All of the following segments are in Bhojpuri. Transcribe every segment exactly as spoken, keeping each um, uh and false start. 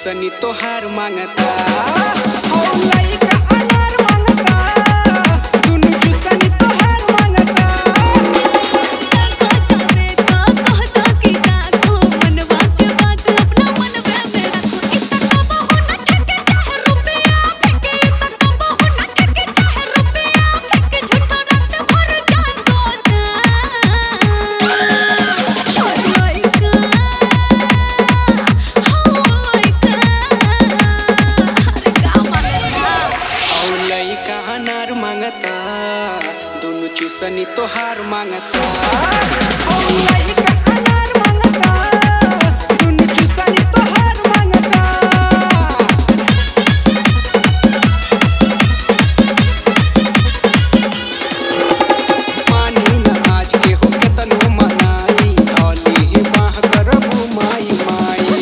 चुसनी तोहार मांगता ओ लइका अनार मांगता दुनु चुसनी तोहार मांगता कहतावे का कहता की का को मनवा के बात अपना मन में मेरा को इतना कबो न ठेके चाहे रुपया फेंके इतना कबो न ठेके चाहे रुपया फेंके झूठो रात भर जान गोता अनार मांगता दोनों चुसनी तोहार मांगता ओ लइका अनार मांगता दोनों चुसनी तोहार मांगता मानी न आज के हो केतनो मनाई धौली ही बाह करबू माई माई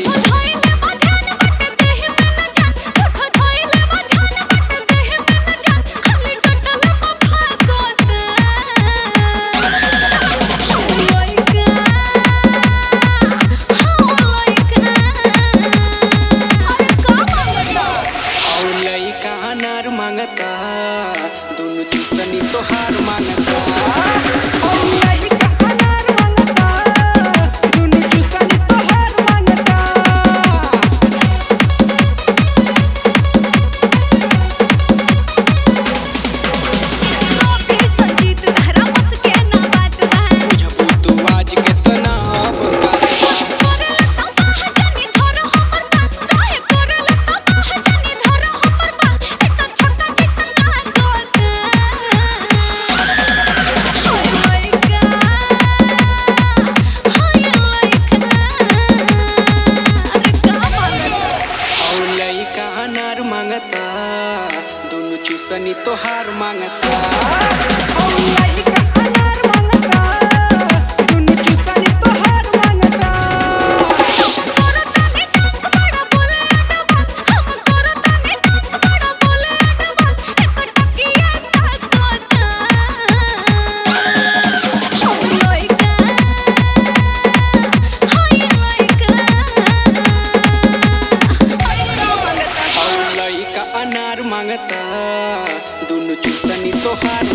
अनार मांगता दोनों चुसनी तोहार मांगता ओ लइका अनार मांगता दोनों चुसनी तोहार मांगता गोपी संगीत धारा बस के ना बात बा बुझबू तू आज केतना अब कोरेला तो बाह जानी धर हमर बा काहे कोरेला तो बाह जानी धर हमर बा एता छोटा जितना गोता हाय लइका हाय लइका ओ लइका अरे का मांगता अनार मांगता दोनों चुसनी तोहार मांगता ओ लइका अनार मांगता दोनों चुसनी तोहार मांगता करतानी डांस बड़ा बोले एडवांस हम करतानी डांस बड़ा बोले एडवांस एकर टकिया ताकोता हाय लइका हाय लइका अरे का मांगता ओ लइका अनार मांगता दोनों चुसनी तोहार